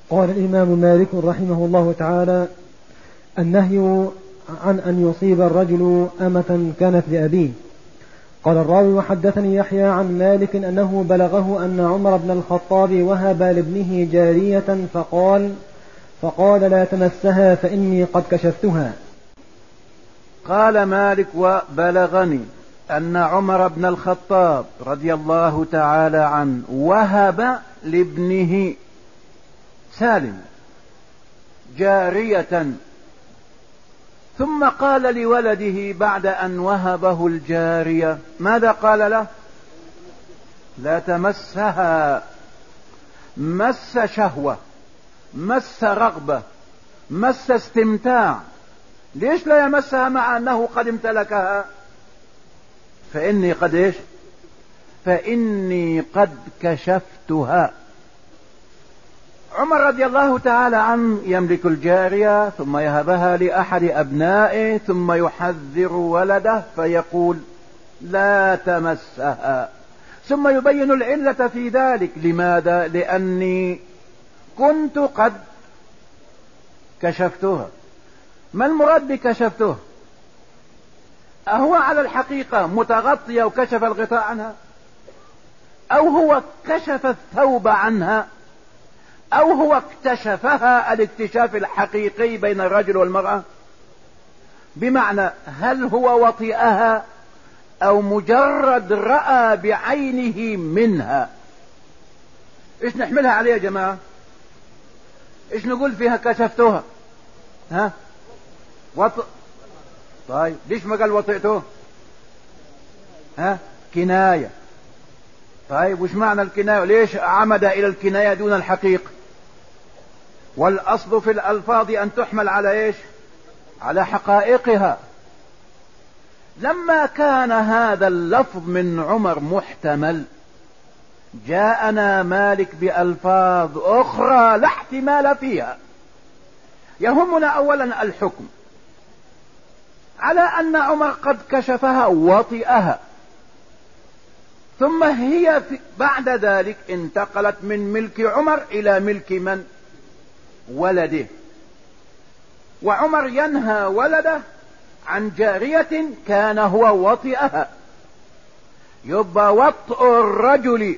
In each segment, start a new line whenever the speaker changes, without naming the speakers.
قال الإمام مالك رحمه الله تعالى: النهي عن أن يصيب الرجل أمة كانت لأبيه. قال الراوي: وحدثني يحيى عن مالك أنه بلغه أن عمر بن الخطاب وهب لابنه جارية فقال لا تمسها فإني قد كشفتها.
قال مالك: وبلغني أن عمر بن الخطاب رضي الله تعالى عنه وهب لابنه سالم جارية، ثم قال لولده بعد أن وهبه الجارية ماذا قال له؟ لا تمسها. مس شهوة، مس رغبة، مس استمتاع. ليش لا يمسها مع أنه قد امتلكها؟ فإني قد إيش؟ فإني قد كشفتها. عمر رضي الله تعالى عنه يملك الجارية ثم يهبها لأحد أبنائه ثم يحذر ولده فيقول لا تمسها، ثم يبين العلة في ذلك. لماذا؟ لأني كنت قد كشفتها. ما المراد بكشفتها؟ أهو على الحقيقة متغطية وكشف الغطاء عنها، أو هو كشف الثوب عنها، أو هو اكتشفها الاكتشاف الحقيقي بين الرجل والمرأة؟ بمعنى هل هو وطئها أو مجرد رأى بعينه منها؟ إيش نحملها عليه يا جماعة؟ إيش نقول فيها كشفتها؟ ها؟ طيب ليش ما قال وطئته؟ ها؟ كناية. طيب وش معنى الكناية؟ ليش عمد إلى الكناية دون الحقيقة؟ والأصل في الألفاظ أن تحمل على إيش؟ على حقائقها. لما كان هذا اللفظ من عمر محتمل، جاءنا مالك بألفاظ أخرى لا احتمال فيها. يهمنا أولا الحكم على أن عمر قد كشفها وطئها، ثم هي بعد ذلك انتقلت من ملك عمر إلى ملك من؟ ولده. وعمر ينهى ولده عن جارية كان هو وطئها. يبقى وطء الرجل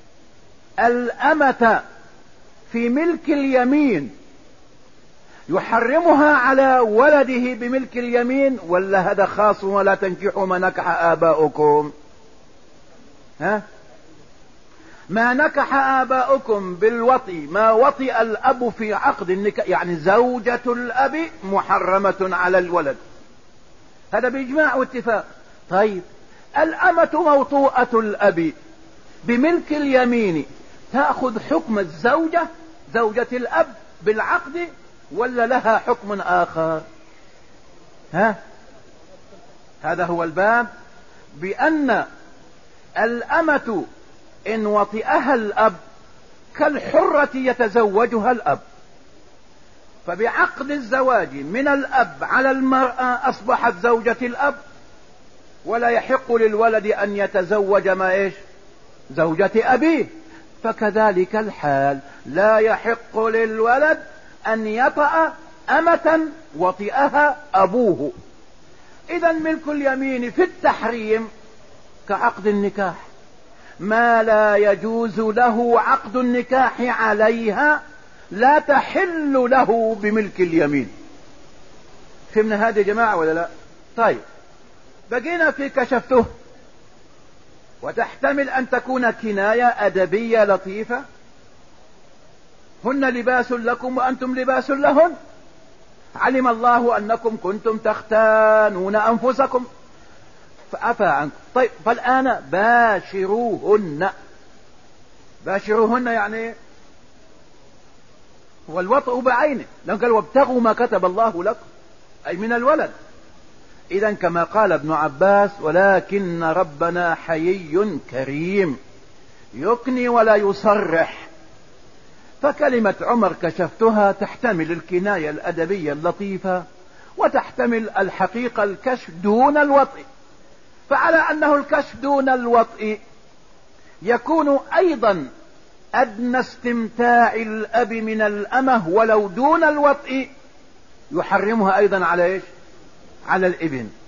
الأمة في ملك اليمين يحرمها على ولده بملك اليمين، ولا هذا خاص ولا تنكحوا ما نكح آباؤكم؟ ها؟ ما نكح آباؤكم بالوطي ما وطئ الأب في عقد النكاح، يعني زوجة الأب محرمة على الولد، هذا بإجماع واتفاق. طيب الأمة موطوءة الأب بملك اليمين تأخذ حكم الزوجة زوجة الأب بالعقد، ولا لها حكم آخر؟ ها؟ هذا هو الباب، بأن الأمة إن وطئها الأب كالحرة يتزوجها الأب، فبعقد الزواج من الأب على المرأة أصبحت زوجة الأب، ولا يحق للولد أن يتزوج ما إيش؟ زوجة أبيه. فكذلك الحال لا يحق للولد أن يطأ أمة وطئها أبوه. إذا ملك اليمين في التحريم كعقد النكاح، ما لا يجوز له عقد النكاح عليها لا تحل له بملك اليمين. فهمنا هذا يا جماعة ولا لا؟ طيب بقينا في كشفته، وتحتمل أن تكون كناية أدبية لطيفة. هن لباس لكم وأنتم لباس لهن، علم الله أنكم كنتم تختانون أنفسكم فعفى عنكم. طيب فالآن باشروهن. باشروهن يعني هو الوطء بعينه، لأنه قال وابتغوا ما كتب الله لكم، أي من الولد. إذا كما قال ابن عباس ولكن ربنا حيي كريم يكني ولا يصرح. فكلمة عمر كشفتها تحتمل الكناية الأدبية اللطيفة، وتحتمل الحقيقة الكشف دون الوطء. فعلى أنه الكشف دون الوطء يكون أيضا أدنى استمتاع الأب من الأمة ولو دون الوطء يحرمها أيضا على إيش؟ على الابن.